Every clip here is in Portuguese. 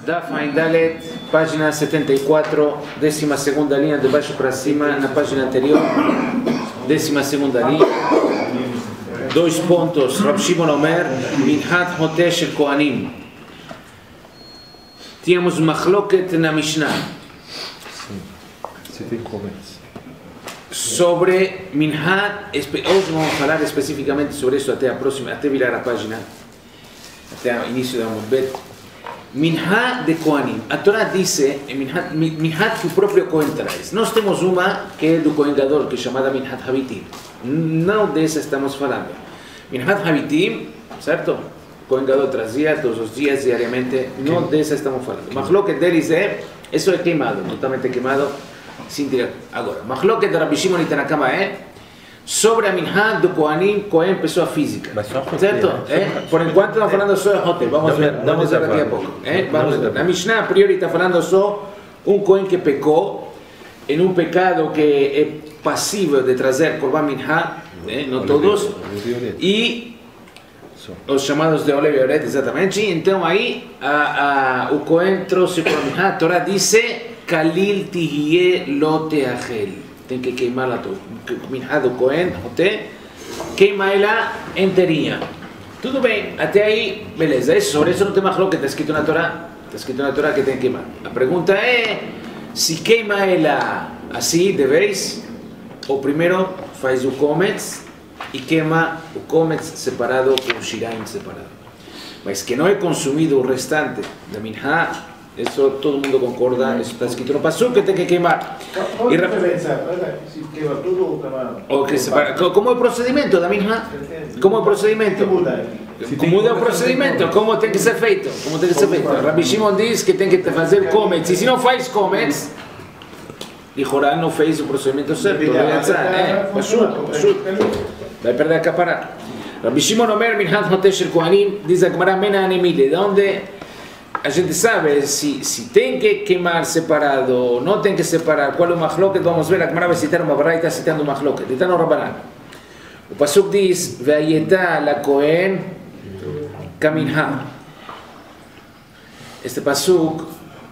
Daf Dalet, página 74, 12ª línea de baixo para cima, na página anterior, 12ª linha, 2 pontos, Rab Shimon Omer, Minhat Hoteh Shel Kohanim. Tínhamos Machloket na Mishnah sobre Minhat. Hoje vamos falar especificamente sobre isso até virar a página, até o início da Amud. Minhat de Kohanim. A Torá dice, Minhat que o próprio Kohen traz. Nós temos uma que é do Kohen Gadol, que é chamada Minhat Habitim. Não dessa estamos falando. Minhat Habitim, certo? O Kohen Gadol trazia todos os dias, diariamente. Não dessa estamos falando. Machloket deles isso é queimado, totalmente queimado. Agora, Machloket de Rabbi Shimon e Tanna Kama sobre a Minhat do Kohanim, Kohen, pessoa física. Certo? Por enquanto estamos falando só de Hoteh. Vamos ver daqui a pouco. Vamos ver. A Mishnah, a priori, está falando só Kohen que pecou em pecado que é passível de trazer Korban Minhat, não todos, e os chamados de Olev e Oret, exatamente. Então aí o Kohen trouxe Korban Minhat. A Torá diz Kalil tihye lo teachel. Tem que queimar a Minhat do Kohen, queima ela inteirinha. Tudo bem, até aí, beleza. Sobre isso não tem mais que está escrito na Torá. Está escrito na Torá que tem que queimar. A pergunta é, se queima ela assim, de vez, ou primeiro faz o Kometz e queima o Kometz separado com o Shiraim separado. Mas que não é consumido o restante da Minhat, isso todo mundo concorda, isso está escrito no Pasuk que tem que queimar. E se queima tudo ou separa. Como é o procedimento da Minha? Como é o procedimento? Como muda o procedimento? Como tem que ser feito? Como tem que ser feito? Rabbi Shimon diz que tem que fazer Kometz, e se não faz Kometz, Lichorá não fez o procedimento certo. Vai perder a capará. Rabbi Shimon Omer Minhat Hoteh Shel Kohanim, diz a Gemara Mena Anemide, de onde a gente sabe se tem que queimar separado ou não tem que separar. Qual é o Machloket? Vamos ver, a Gemara vai citar uma Braita citando o Machloket. Está no Rabanan. O Pasuk diz, Ve'ayeta la Kohen kaminha. Este Pasuk,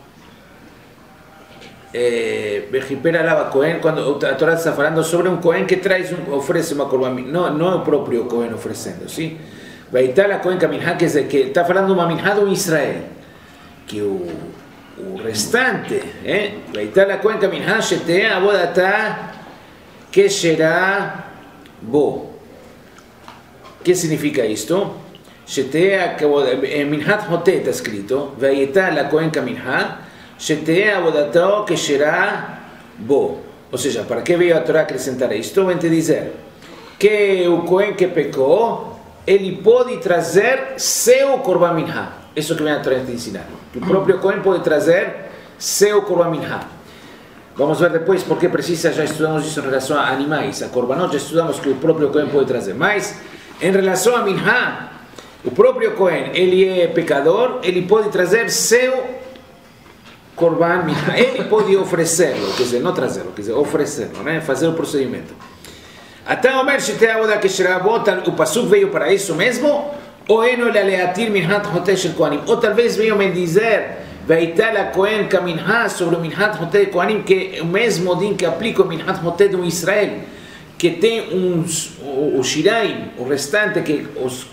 Vejipera lava Kohen, quando a Torá está falando sobre Kohen que oferece uma Korban. Não é o próprio Kohen oferecendo, sim? Ve'ayeta la Kohen kaminha, que está falando de uma Minha do Israel. Que o restante, Ve'ayeta la Kohen kaminha shete'eh avodata kesherá bo. Que significa isto? Shete'eh, em Minhat Hoteh está escrito, Ve'ayeta la Kohen kaminha shete'eh avodato kesherá bo. Ou seja, para que veio a Torá acrescentar isto? Vem te dizer que o Kohen que pecou, ele pode trazer seu Korban Minha. Isso que vem a Torá te ensinar. Que o próprio Kohen pode trazer seu Korban Minha. Vamos ver depois porque precisa, já estudamos isso em relação a animais. A Korbanot já estudamos que o próprio Kohen pode trazer. Mas, em relação a Minha, o próprio Kohen, ele é pecador, ele pode trazer seu Korban Minha. Ele pode oferecê-lo, quer dizer, não trazê-lo, quer dizer, oferecê-lo, né? Fazer o procedimento. Até o Mer Shete'eh Avodah Kesherá Bo, o Pasuk veio para isso mesmo? Ou Minhat Hoteh Shel Kohanim, ou talvez venham me dizer Ve'ayeta la Kohen kaminha sobre o Minhat Hoteh Kohanim, que é o mesmo din que aplica o Minhat Hoteh do Israel, que tem o Shiraim, o restante que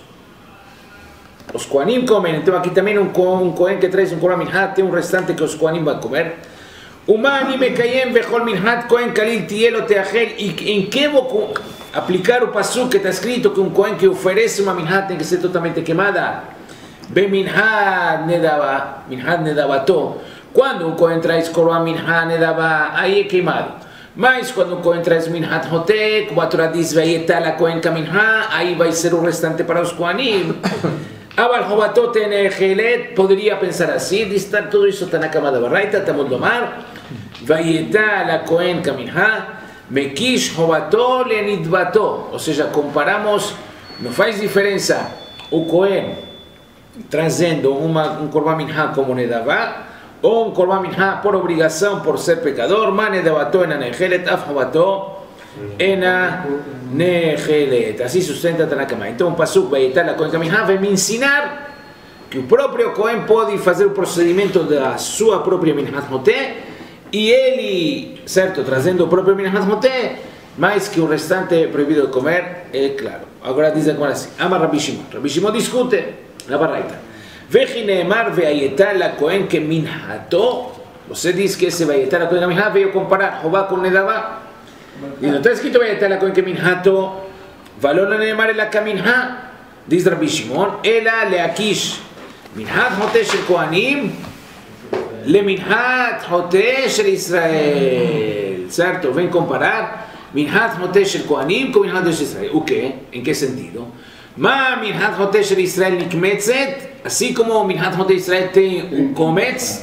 os Kohanim comem. Então aqui também um Kohen que traz Korban Minhat tem um restante que os Kohanim vão comer. Umani mekayem vechol Minhat Kohen kalil tihye lo teachel. E em que vou aplicar o Pasuk que está escrito que Kohen que oferece uma Minhat tem que ser totalmente queimada? Minhat nedavato. Quando Kohen traz Korban Minhat nedava, aí é queimado. Mas quando Kohen traz Minhat Hoteh, como a Torá diz, Ve'ayeta la Kohen kaminha, aí vai ser o restante para os Kohanim. Aval Hovatot Nechelet, poderia pensar assim, tudo isso está na cama da Baraita, estamos no mar. Ve'ayeta la Kohen kaminha, Mekish Hovato lenidvato, ou seja, comparamos, não faz diferença o Kohen trazendo um Korban Minha como Nedavá, ou um Korban Minha por obrigação, por ser pecador, mas Nedavato ena Nechelet, af Hovato ena Nechelet. Assim sustenta Tanna Kama. Então, o Pasuk Ve'ayeta la Kohen kaminha vai me ensinar que o próprio Cohen pode fazer o procedimento da sua própria Minhat Moteh, e ele, certo, trazendo o próprio Minhat Moteh, mas que o restante é proibido de comer, é claro. Agora diz agora assim, ama Rabi Shimon discute na Baraita. Vechi neemar ve'ayetá la Cohen que minhato, você diz que esse ve'ayetá la Cohen que minhato veio comparar Jobá com Nedavá. E não está escrito ve'ayetá la Cohen que minhato, valor la neemar la kaminha, diz Rabi Shimon, ela leakish, minhat hoteh shel Kohanim, le minhat hoteh shel Israel, certo? Vem comparar Minhat Hoteh shel Kohanim com Minhat Hoteh shel Israel. O quê? Em que sentido? Ma Minhat Hoteh shel Israel nikmetzet, assim como Minhat Hoteh Israel tem kometz,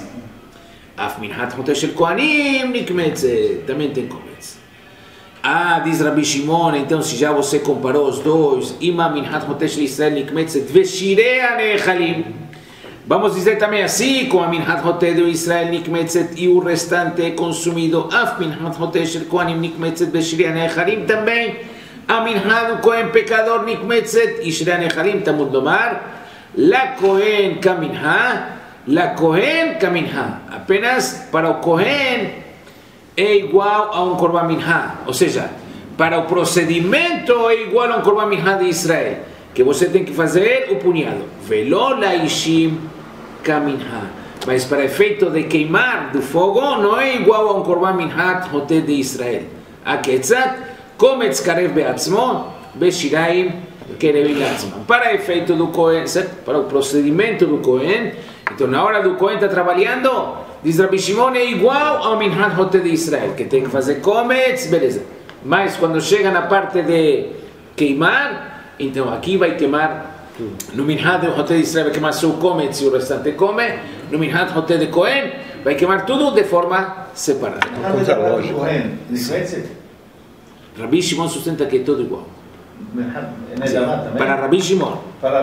af Minhat Hoteh shel Kohanim nikmetzet, também tem kometz. Ah, diz Rabi Shimon, então se já você comparou os dois, ima Minhat Hoteh shel Israel nikmetzet veshirei hanechalim. Vamos dizer também assim, com a Minhat Hoteh de Israel nikmetzet e o restante é consumido, af Minhat Hoteh shel Kohanim nikmetzet veshirei hanechalim também, a Minhat do Kohen pecador nikmetzet e shirei hanechalim tamud lomar, la Kohen kaminha, la Kohen kaminha, apenas para o Kohen é igual a Korban Minha, ou seja, para o procedimento é igual a Korban Minha de Israel, que você tem que fazer o punhado, velo laishim kaminha, mas para efeito de queimar do fogo não é igual a Korban Minhat Hoteh de Israel. Aketzat kometz karev beatzmo beshiraim kerevim latzmo. Para efeito do Kohen, para o procedimento do Kohen, então na hora do Kohen está trabalhando, diz Rabi Shimon, é igual ao Minhat Hoteh de Israel, que tem que fazer kometz, beleza. Mas quando chega na parte de queimar, então aqui vai queimar, no Minhat Hoteh de Israel vai queimar só o kometz e o restante come, no Minhat Hoteh de Kohen vai queimar tudo de forma separada. Rabi Shimon sustenta que é tudo igual. Para Rabi Shimon.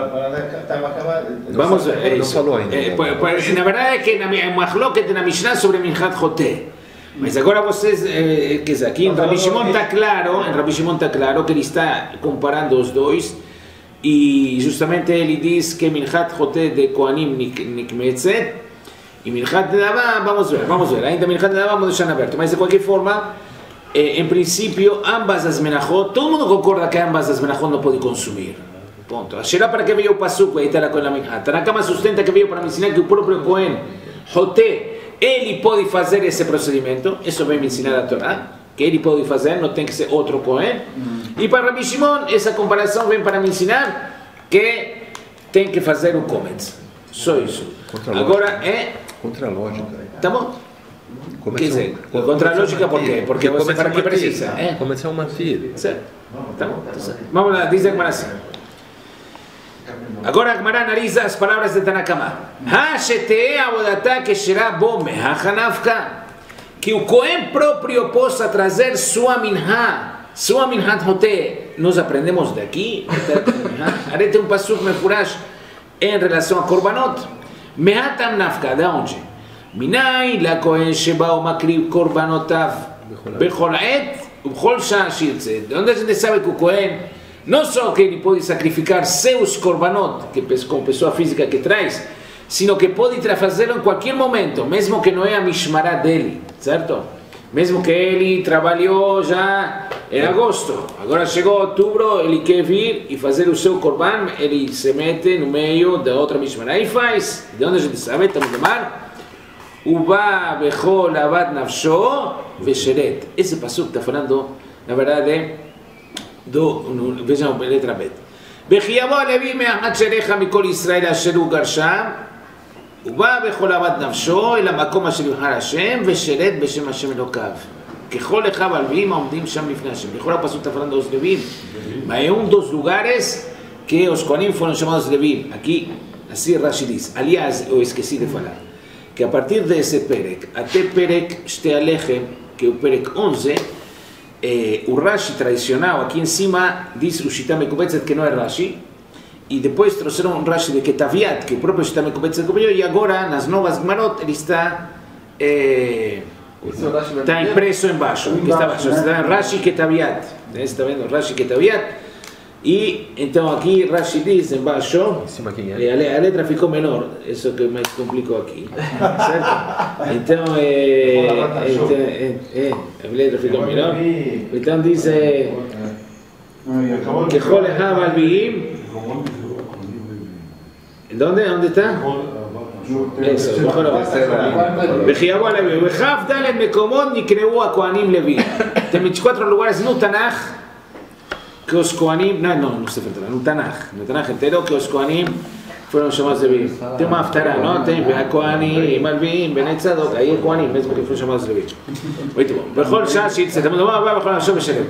Vamos ver, é isso. Na verdade é que é machloket na Mishnah sobre Minhat Hoteh. Mas agora vocês, quer dizer, aqui em Rabi Shimon está claro que ele está comparando os dois, e justamente ele diz que Minhat Hoteh de Kohanim nikmetzet e Minhat Nedavá, vamos ver, ainda Minhat Nedavá vamos deixar aberto, mas de qualquer forma, em princípio, ambas as menachot, todo mundo concorda que ambas as menachot não pode consumir. Ponto. Será para que veio o pasuk, aí está lá com a Minhat. Tanakama sustenta que veio para me ensinar que o próprio Kohen Hoteh, ele pode fazer esse procedimento, isso vem me ensinar a Torá, que ele pode fazer, não tem que ser outro Kohen. E para Rabi Shimon, essa comparação vem para me ensinar que tem que fazer o kometz. Só isso. Agora é... Contra a lógica. Tá bom? Quer dizer, contra a lógica por quê? Porque você para que precisa? Começar uma filha. Certo. Tá bom. Vamos lá, diz a Gemara assim. Agora a Gemara analisa as palavras de Tanakama. Ha-sheteh avodatá kesherá bo meha-hanafka. Que o Kohen próprio possa trazer sua Minhat Hoteh. Nós aprendemos daqui, aí tem um pasuk mefurash em relação a Korbanot. Mehatam nafka, de onde? Minai la Kohen sheba o makriv Korbanotav bechol et ubechol shah shirtze. De onde a gente sabe que o Kohen não só que ele pode sacrificar seus Korbanot, que como pessoa física que traz, sino que pode fazê-lo em qualquer momento, mesmo que não é a mishmará dele, certo? Mesmo que ele trabalhou já em agosto, agora chegou outubro, ele quer vir e fazer o seu korban, ele se mete no meio da outra mishmará e faz. De onde a gente sabe? Estamos no mar. Uba bechol avad nafsho vesheret. Esse pasuk está falando, na verdade, vejam a letra Bet. Vechiyavo alevi me'achat sherecha mikol Israel asher hu garsham. ובא בכל עבד נפשו אל המקום אשר יבחר השם ושרת בשם השם אלוקיו. ככל אחיו הלוויים העומדים שם לפני השם. בכל הפסוק está falando dos leviim. É dos lugares que os Kohanim foram chamados leviim. Aqui, assim Rashi diz. Aliás, eu esqueci de falar que a partir desse Perek, até Perek Shtei Alechem, que é o Perek 11, o Rashi tradicional aqui em cima diz o Shita Mekubetzet, que não é Rashi, e depois trouxeram um Rashi de Ketaviat, que o próprio Shita Mekubetzet copiou, e agora, nas novas Gemarot, ele está impresso embaixo. Está Rashi Ketaviat. Está vendo? Rashi Ketaviat. E então aqui Rashi diz embaixo, Em cima quem é? a letra ficou menor, isso que mais complicou aqui, certo? Então, a letra ficou menor, então diz que Chol Echav Alviim, onde está? Eso, Vejiabó Levi, Vejav Dalet Mekomot Nikneu a Kohanim Levi. Tem 24 lugares no Tanaj que os Kohanim, no se falta, no Tanaj entero que os Kohanim fueron llamados Levi. Tem uma Haftarah, ¿no? Tem a Kohanim, Malvim, Bnei Tzadok, aí é Kohanim, mesmo que fueron llamados Levi. Muito bom. Bechol Shashit, se estamos lá, vai bechol Hashem Shelem.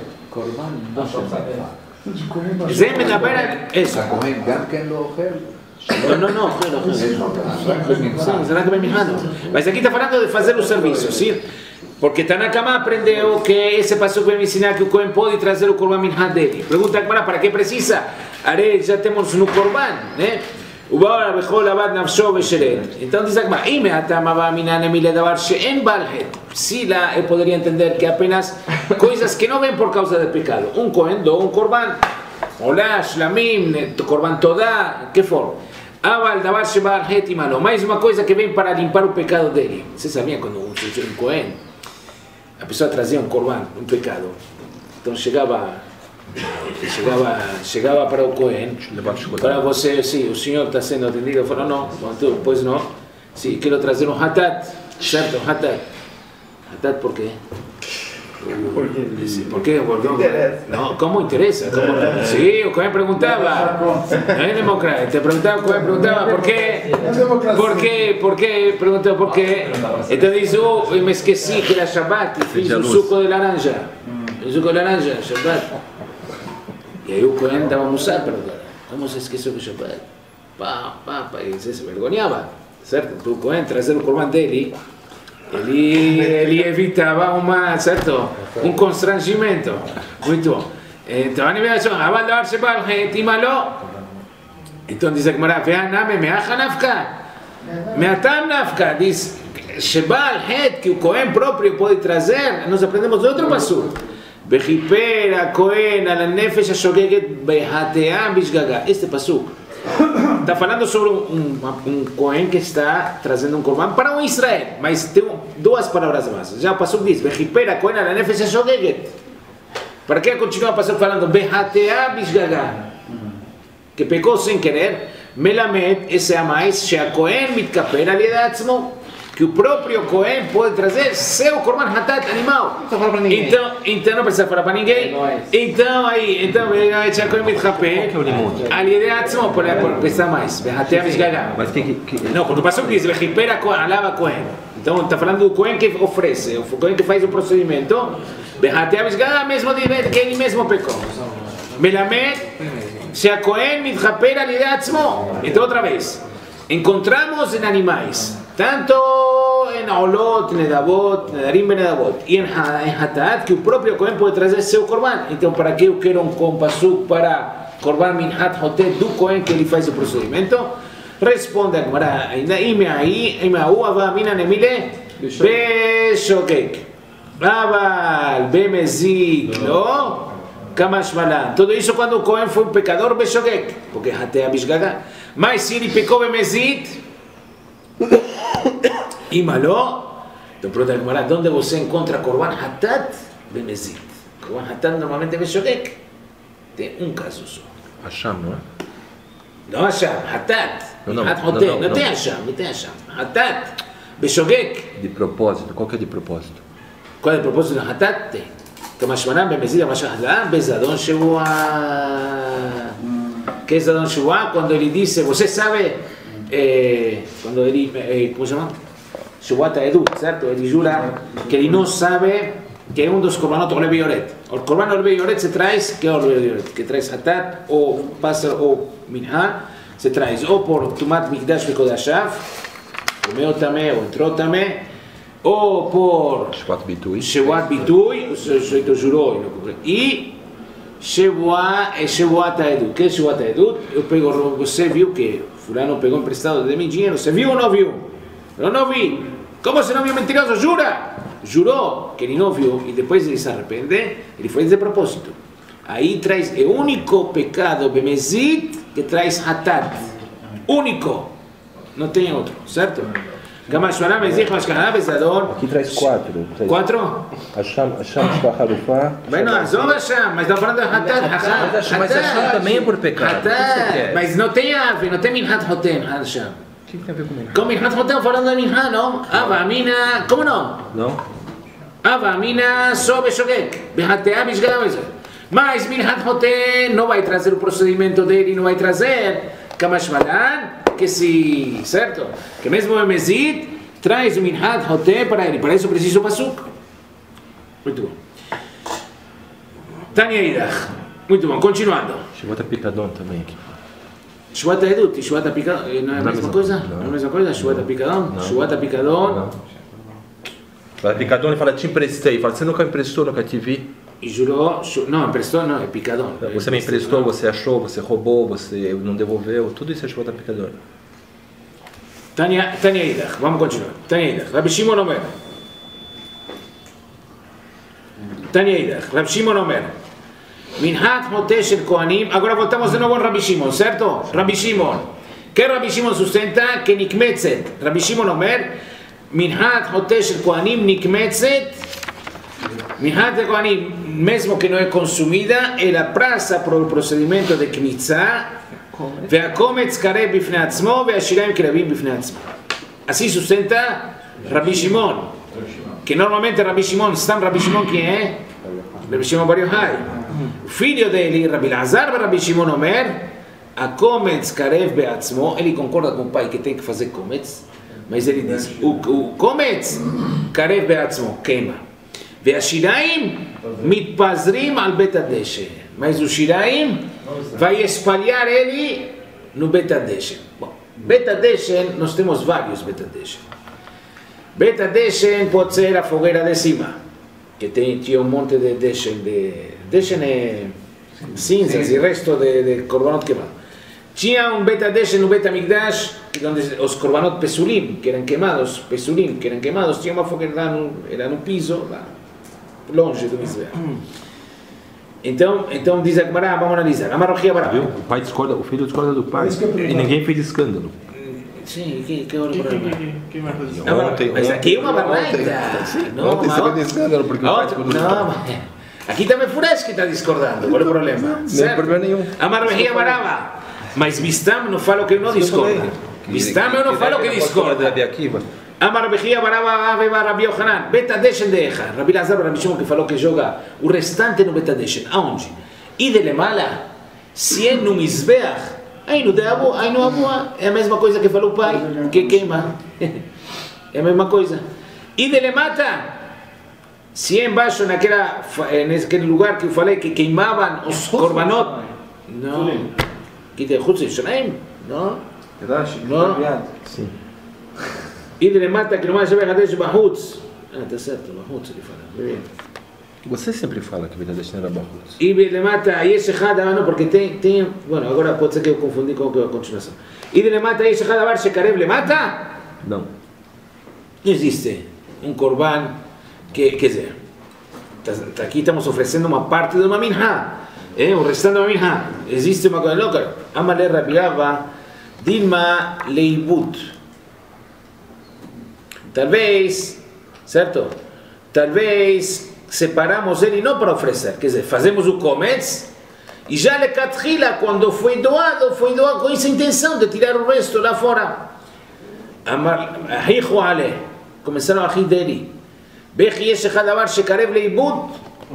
זה מדבר על עשר. הכהן גם כן לא אוכל? No, será que vai mirando? Mas aqui está falando de fazer o serviço, sim? Porque Tanakama aprendeu que esse passuco vai me ensinar que o Cohen pode trazer o Korban Minhat dele. Pergunta para que precisa? Are, já temos no Korban, né? ובאו בכל עבד נפשו ושרת. Então diz aqui, אם הטעם הבא מינן מלדבר שאין בעל חטא. Si la poderia entender que apenas coisas que não vêm por causa do pecado. Um Cohen do um Korban. Olá, Shlamim, Korban Todá, que for. Aval davar shebal het imalo. Mais uma coisa que vem para limpar o pecado dele. Você sabia quando um Cohen, a pessoa trazia um Korban, um pecado. Então chegava para o Cohen, para você, sim, o senhor está sendo atendido, falou, não, pois não, sim, quero trazer um hatat, certo, um hatat. Hatat por quê? ¿Por qué? No, ¿cómo interesa? Sí, o Cohen preguntaba, no es democracia, te preguntaba, Cohen preguntaba, ¿por qué? Preguntaba, ¿por qué? Entonces dice, me esquecí que era Shabbat, y fiz un suco de naranja, Shabbat. Y ahí o Cohen daba musar, pero ¿cómo se esqueció que Shabbat? Y se vergonhava, certo? O Cohen trazer o Korban dele, ele evitava certo? Um constrangimento. Muito bom. Então, a animação, Aval davar shebal het imalo. Então diz a Gemara, ve'aname me'acha nafka. Me'atam nafka. Diz, shebal het, que o Cohen próprio pode trazer, nós aprendemos de outro passuco. Bechiper a Cohen al nefesh ashogeget behatea bishgaga. Este passuco está falando sobre um Cohen que está trazendo um Korban para o Israel, mas tem duas palavras mais. Já o passuco diz, Bechiper Cohen al nefesh ashogeget. Para que continua o passuco falando behatea bishgaga, que pecou sem querer? Melamed, esse é a mais, que Cohen mitkaper al yed atzmo, que o próprio Cohen pode trazer seu Korban Hatat animal. Então não precisa falar para ninguém. Então a Cohen mitkaper al yed atzmo, por pensar mais. Behatea bishgaga. Mas tem que... Não, quando o pastor diz Bechiper alava Cohen. Então está falando do Cohen que oferece, o Cohen que faz o procedimento. Behatea bishgaga, mesmo de que ele mesmo pecou. Melamed, a Cohen mitkaper al yed atzmo. Então outra vez, encontramos em animais, tanto em Olot, Nedavot, Nedarim, Benedavot, e em Hatat, que o próprio Cohen pode trazer seu Korban. Então, para que eu quero um passuco para Korban Minhat Hotet do Cohen que ele faz o procedimento? Responde a Gemara, ainda Imeahu Ava Mina Nemile Beshogek Aval Bemezid Lo Kamash Malan. Tudo isso quando o Cohen foi um pecador Beshogek, porque Hatea Bishgaga. Mas se ele pecou Bemezid e maló, então pergunta a Gemara, onde você encontra Korban Hatat Bemezid? Korban Hatat normalmente é Beshogek. Tem um caso só. Hasham, não é? Não Hasham, Hatat. Não tem Hasham, não tem Hasham. Hatat, Beshogek. De propósito, qual que é de propósito? Qual é o propósito do Hatat? Tem. Kamash Bemezid, Amashahla, Bezadon Shevua. Que é Zadon Shevua? Quando ele disse, você sabe, quando ele, como se chama? Shevuat Edut, certo? Ele jura que ele não sabe que é um dos Korbanot Oleh Yoret. O Korban Oleh Yoret se traz, que é o Oleh Yoret? Que traz Hatat, ou Passer, ou Minha, se traz ou por Tumat Mikdash Vekodashav, o meu também, ou entrou também, ou por Shevuat Bitui, o sujeito jurou, e Shevuat Edut. Que é Shevuat Edut? Eu pego, você viu que fulano pegou emprestado de mim dinheiro, você viu ou não viu? Eu não vi. Como se não viu mentiroso? Jura! Jurou que ele não viu e depois ele se arrepende, ele fez de propósito. Ahí traes el único pecado, Bemezit, que traes Hatat. Único. No tiene otro, ¿cierto? Gamashwaná, Mezit, Mashkaná, Bezador. Aqui traz 4. ¿Cuatro? Hasham, Shvacharufá. Bueno, Azov Hasham, mas estamos falando de Hatat. Mas Hasham também é por pecado. Hatat. Mas não tem ave, não tem Minhat Hoten, Hasham. O que tem a ver com Minha? Com Minhat Hoten, falando de Minhat, não? Ava, Mina, como não? Não? Ava, Mina, Sobe, Shogek. Behatea, Bishgadam, mas Minhat Hoten não vai trazer o procedimento dele, não vai trazer Kamashmalan, que se, certo? Que mesmo o Mezid traz o Minhat Hoten para ele, para isso precisa o Pasuk. Muito bom. Tânia Idach. Muito bom, continuando. Chegou a Picadon também aqui. Shuata Edut e Shuata Picadon, não é a mesma coisa? Não é a mesma coisa? Shuata Picadon? Shuata Picadon. Fala Picadon, ele fala, te emprestei. Fala, você nunca emprestou, nunca te vi. E jurou, não, emprestou, não, é Picadon. Você me emprestou, você achou, você roubou, você não devolveu. Tudo isso é Shuata Picadon. Tânia Idach, vamos continuar. Tânia Idach, Rabi Shimon Omer. Tânia Idach, Rabi Shimon Omer. Minhat Moteh Shel Kohanim. Agora voltamos de novo a Rabi Shimon, certo? Rabi Shimon. Que Rabi Shimon sustenta que Nikmetzet. Rabi Shimon Omer. Minhat Moteh Shel Kohanim Nikmetzet. Minhat de Kohanim, mesmo que não é consumida, ela passa por o procedimento de Kmitzah. והקומץ קרב בפני עצמו והשיליים קרבים בפני עצמו. Assim sustenta Rabbi Shimon, que normalmente Rabbi Shimon, stam Rabbi Shimon quem é? Rabbi Shimon Bar Yochai. O filho dele, Rabbi Lazar e Rabbi Shimon Omer, הקומץ קרב בעצמו, ele concorda com o pai que tem que fazer קומץ, mas ele diz, o קומץ קרב בעצמו, queima. והשיליים מתפזרים על בית הדשא. Mas o Shiraim vai espalhar ele no Betadeshen. Bom, Betadeshen, nós temos vários Betadeshen. Betadeshen pode ser a fogueira de cima, que tinha um monte de Deshen. Deshen é cinzas e resto de Korbanot queimado. Tinha um Betadeshen no Betamigdash, onde os Korbanot Pesulim, que eram queimados, tinha uma fogueira lá, era no piso, lá, longe do Mizbeach. Então diz a Gemara, vamos analisar. Amarrochia Bará. O pai discorda, o filho discorda do pai. E ninguém fez escândalo. Sim, que hora para Quem vai fazer? mas aqui é uma barraita. Ontem você fez escândalo porque o pai discordou do pai. Não, aqui também Furesh que está discordando. Qual é o problema? Não tem problema nenhum. Amarrochia Bará. Mas Bistam não fala que não discorda. Bistam eu não falo que discorda. Amar Bechia Baraba Aveva Rabi Yohanan, Betadeshen de Echa, Rabi Lazar Rabi Shimon que falou que joga o restante no Betadeshen. Aonde? E de Lemala, se é no Mizbeach, aí no Deabu, aí no Abua, é a mesma coisa que falou o pai, que queima. É a mesma coisa. E de Lemata, se é embaixo naquele lugar que eu falei que queimavam os korbanot, não, que tem Chutz Yisrael, não, não, sim. E ele mata que não mais vai fazer Bahutz. Tá certo, Bahutz ele fala. Você sempre fala que Betadeshen era Bahutz. E ele mata Yesh Echad, não, porque tem. Bueno, agora pode ser que eu confundi com a continuação. E ele mata Yesh Echad Abar Shekarev, le mata? Não. Não existe um korban que, quer dizer, aqui estamos oferecendo uma parte de uma minha, o restante de uma minha. Existe uma coisa louca. Amale Rabiava, Dilma Leibut. Talvez, certo? Talvez separamos ele não para oferecer, quer dizer, fazemos o cometz e já le catrila, quando foi doado com essa intenção de tirar o resto lá fora. Ahichu ale, começaram a rir dele. Bechi yesh echad avar shekarev leibud.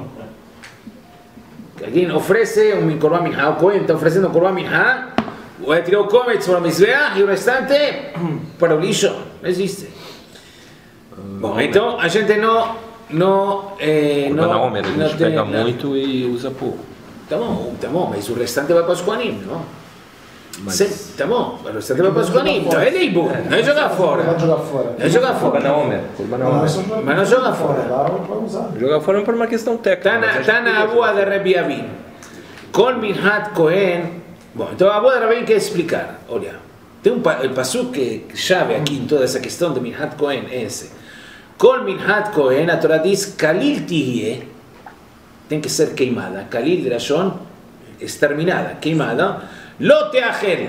Alguém oferece um korban minha, o Cohen está oferecendo um korban minha, vai tirar o cometz para o Mizbeach e o restante para o lixo. Não existe. Bom, então a gente não Homer, a gente pega muito e usa pouco. Tá bom, mas o restante vai para os Kohanim, não? Mas... Tá bom, o restante vai para os Kohanim, então é leibo, não é jogar fora. Não é jogar fora. Mas não joga fora. Jogar fora é por uma questão técnica. Está na Abua de Rabbi Avin. Kol Minhat Kohen. Bom, então a Abua de Rabbi quer explicar. Olha, tem o pasuk que chave aqui em toda essa questão de Minhat Kohen é esse. Kol Minhat Kohen, a Torá diz, Kalil Tihye, tiene que ser queimada. Kalil de la Shon, exterminada, queimada. Lo teajel.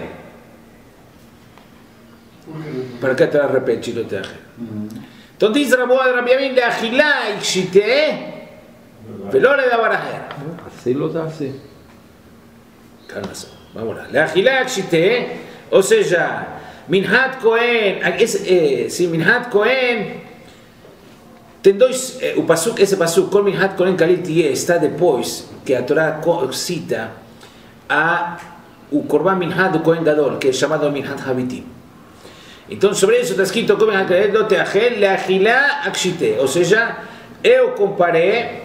¿Para qué te la repeti lo teajel? Entonces dice Rabbi Abin de Agilá y Shite, pero le da barajer. Así lo hace. Calma, vamos lá. La Agilá y Shite, o sea, Minhat Cohen, si Minhat Cohen, tem dois, esse pasuk, Kol Minhat Cohen Kalil Tiye, está depois que a Torá cita o Korban Minhat do Cohen Gadol, que é chamado Minhat Habitim. Então, sobre isso está escrito Kol Minhat Kalil do Teachel Leachilá Akshite, ou seja, eu comparei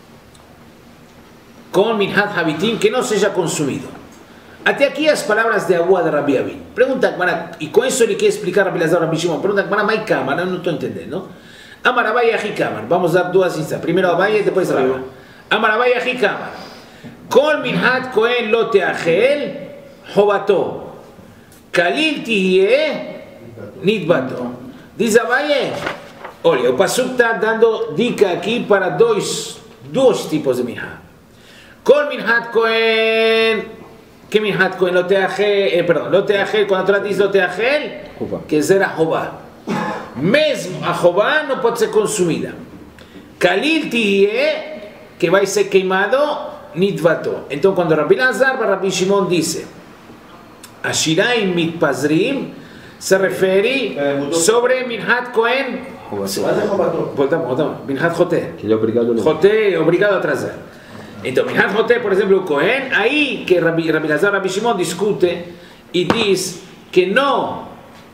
com Minhat Habitim que não seja consumido. Até aqui as palavras de Abuá de Rabbi Abin. Pergunta, e com isso ele quer explicar Rabbi Lazar Rabbi Shimon. Pergunta, Mai Kamar, eu não estou entendendo. Amar Abai Ahi Kamar. Vamos dar duas instâncias. Primeiro Abai e depois Rabba. Amar Abai Ahi Kamar. Kol Minhat Kohen lo teachel hobato. Kalil tiye nidbato. Diz Abai, olha, o Pasuk está dando dica aqui para dois tipos de Minhat. Kol Minhat Kohen. Que Minhat Kohen lo teachel, lo teachel, quando a Torá diz lo teachel, que será Jobá. Mesmo a Jobá não pode ser consumida. Kalil tiye, que vai ser queimado, nidvato. Então, quando Rabbi Lazar para Rabbi Shimon disse Ashiraim mitpazrim, se refere sobre Minhat Kohen. Voltamos. Minhat Joté. Joté é obrigado a trazer. Então, Minhat Joté, por exemplo, o Kohen, aí que Rabbi Lazar e Rabbi Shimon discute e diz que não.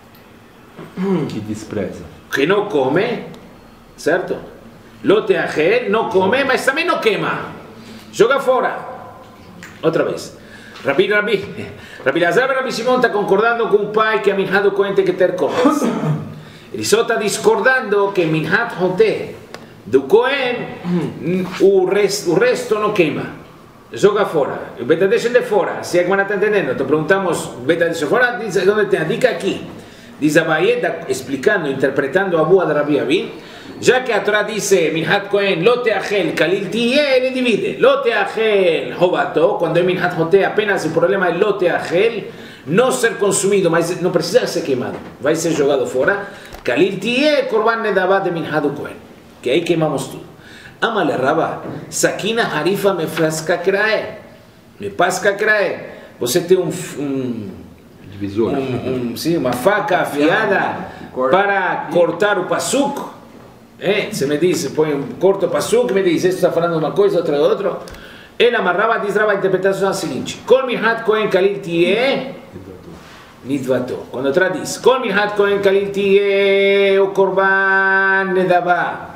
Que despreza. Que não come, certo? Lo teachel, não come, mas também não queima. Joga fora. Outra vez. Rabbi Lazar e Rabbi Shimon está concordando com o pai que a Minhat do Kohen tem que ter comes. Ele só está discordando que Minhat Joté do Kohen, o resto não queima. Joga fora. O Beta deixa de fora. Se é que não está entendendo. Então perguntamos, Beta deixa fora, diz onde tem a dica aqui. Diz Abaye, explicando, interpretando a Abuá de Rabbi Abin, já que a Torá diz Minhat Kohen, lo teachel kalil tiye, ele divide. Lo teachel hobato, quando é Minhat Joté, apenas o problema é lo teachel, não ser consumido, mas não precisa ser queimado, vai ser jogado fora. Kalil tiye, korban nedavá de Minhat do Kohen, que aí queimamos tudo. Amale Rabá, sakina harifa me frasca krae, me pasca krae. Você tem divisor. Sim, uma faca afiada para cortar o pasuk. Você me diz, corta o pasuk, me diz, isso está falando uma coisa, outra. Ele amarrava, diz a interpretação seguinte: Kol Minhat Kohen Kalil tiye nidvato. Quando diz Kol Minhat Kohen Kalil tiye o korban nedavá.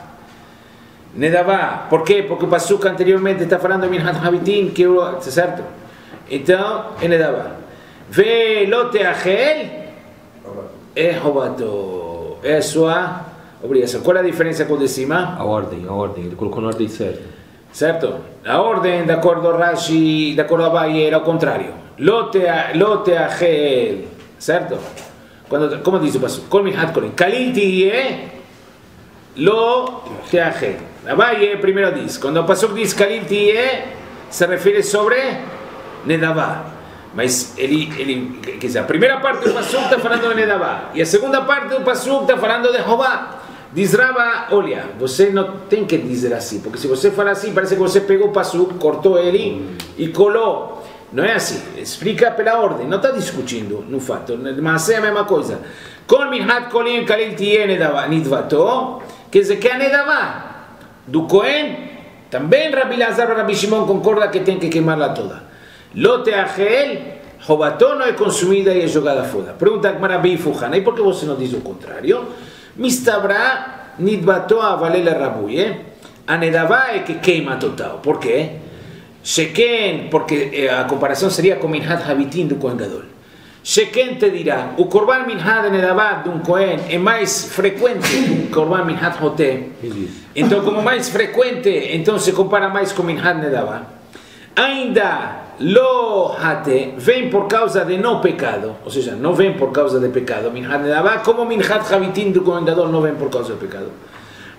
Nedavá. Por quê? Porque o pasuk anteriormente está falando de Minhat Habitim, que é certo? Então, é nedavá. Ve-lo teachel é hobato. É a sua obrigação. Qual é a diferença com o de cima? A ordem. Ele colocou na ordem certa. Certo? A ordem, de acordo a Rashi, de acordo a Abaye, era o contrário. Lo teachel. Certo? Como diz o passo? Kol Minhat Kohen Kalil tiye lo teachel. Abaye primeiro diz. Quando o passo diz Kalil tiye, se refere sobre nedavá. Mas quer dizer, a primeira parte do Pasuk está falando de Nedavá e a segunda parte do Pasuk está falando de Jobá. Diz Rabba, olha, você não tem que dizer assim, porque se você falar assim, parece que você pegou o Pasuk, cortou ele e colou. Não é assim, explica pela ordem, não está discutindo no fato, mas é a mesma coisa. Kol Minhat Kohen Kalil tiye nidvato, quer dizer que a Nedavá do Kohen, também Rabbi Lazar e Rabbi Shimon concorda que tem que queimá-la toda. Lo teachel, hobato não é consumida e é jogada fora. Pergunta a Gemara Beifuhan, e por que você não diz o contrário? Mistabra nidbato a valela rabuye. A nedavá é que queima total. Por quê? Sheken, porque a comparação seria com Minhat Habitim do Kohen Gadol. Sheken te dirá, o korban Minhat de nedavá de um Kohen é mais frequente que o korban Minhat Joté. Então, como mais frequente, então se compara mais com Minhat nedavá. Ainda lo hate vem por causa de não pecado, ou seja, não vem por causa de pecado. Minhat nedavá, como Minhat Habitim do Kohen Gadol não vem por causa de pecado.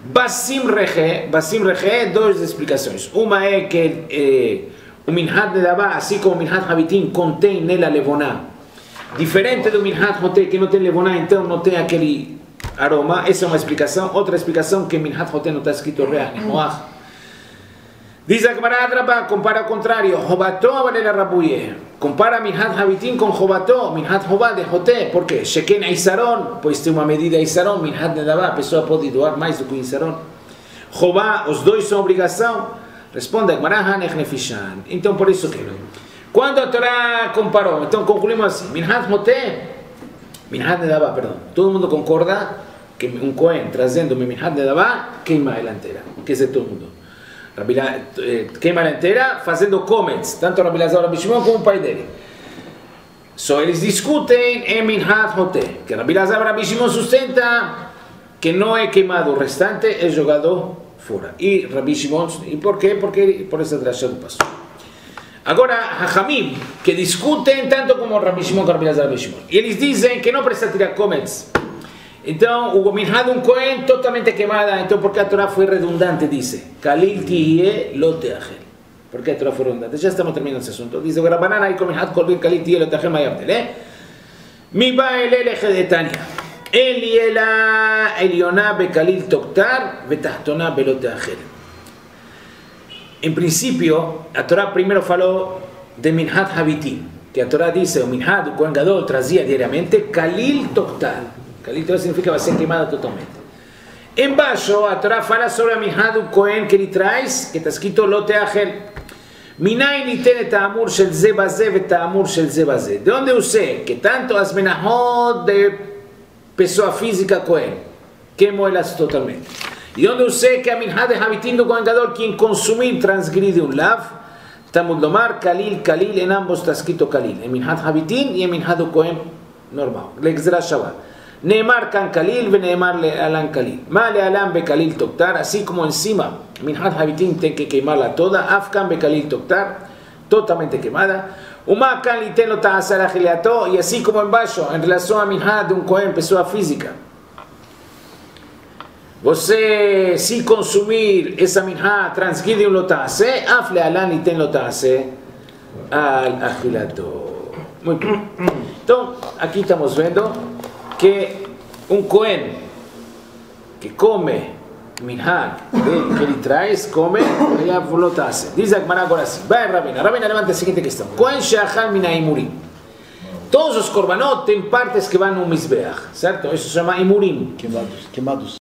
Basim Reje, dos explicações. Uma é que o Minhat Nedavá, assim como o Minhat Habitim, contém nela Levoná. Diferente do Minhat Hoté, que não tem Levoná, então não tem aquele aroma. Essa é uma explicação. Outra explicação que Minhat Hoté não está escrito Reah, Moach. Diz a Gemara Adrabá, compara ao contrário. Jobató avalera Rabuye. Compara Minhat Habitim com Jobató, Minhat Jobá de Hoté. Por quê? Sheken Aisaron, pois tem uma medida Aisaron. Minhat Nedavá, a pessoa pode doar mais do que o Aisaron. Jobá, os dois são obrigação. Responde a Gemara Hanech Nefishan. Então, por isso que quando a Torá comparou, então concluímos assim: Minhat Hoté, Minhat Nedavá, perdão. Todo mundo concorda que um Cohen trazendo Minhat Nedavá queima ela inteira. Quer dizer, todo mundo. Queima ela inteira fazendo comets, tanto Rabi Lazar e Rabi Shimon como o pai dele. Só eles discutem em Minhat Hoté, que Rabi Lazar e Rabi Shimon sustenta que não é queimado, o restante é jogado fora. E Rabi Shimon, e por quê? Porque por essa drasha do passo. Agora, Hachamim, que discutem tanto como Rabi Shimon como Rabi Lazar e Rabi Shimon, e eles dizem que não precisa tirar comets. Então, o Minhat de um Cohen totalmente queimada. Então, porque a Torá foi redundante, diz Kalil tiye lo teachel. Porque a Torá foi redundante. Já estamos terminando esse assunto. Diz o Rabbanan aí com Minhat Kolbin Kalil tiye lo teachel mayabdel. Mi ba elele chedetania. Eli ela elioná bekalil toktar betachtoná belo teachel. En principio, a Torá primero falou de Minhat Habitim. Que a Torá dice, o Minhat, o Cohen Gadol, trazia diariamente Kalil toktar. Kalil significa vai ser queimada totalmente. Embaixo, a Torá fala sobre a Minhat do Cohen que ele traz, que está escrito Lo Teachel. Minai niten et ha'amur shel ze baze vet ha'amur shel ze baze. De onde eu sei que tanto as menahot de pessoa física Cohen queimou elas totalmente. E onde eu sei que a Minhat de Habitim do Cohen Gadol, quem consumir transgride um lav, estamos lomar Kalil, Kalil, em ambos está escrito Kalil. Em Minhat Habitim e em Minhat do Cohen normal. Legzera Shabbat. Neemar kan Kalil, veneemar le alan Kalil. Ma le alan be Kalil toktar, así como encima, Minhat Habitim tem que queimarla toda, afkan be Kalil toktar, totalmente quemada. Uma kan liten lo ta'asar ajileato, y así como embaixo, en relación a Minhat de un Cohen, pessoa física. Você, se consumir essa Minhat, transgride lo ta'asar, af le alan liten lo ta'asar al ajileato. Muito bem. Então, aqui estamos vendo que um Cohen que come Minhag que ele traz, come, ele volotase. Diz a Gemara agora assim, vai Rabina levanta a seguinte questão. Cohen sheachal min haimurim. Todos os korbanot têm partes que vão no Mizbeach, certo? Isso se chama imurim. Queimados.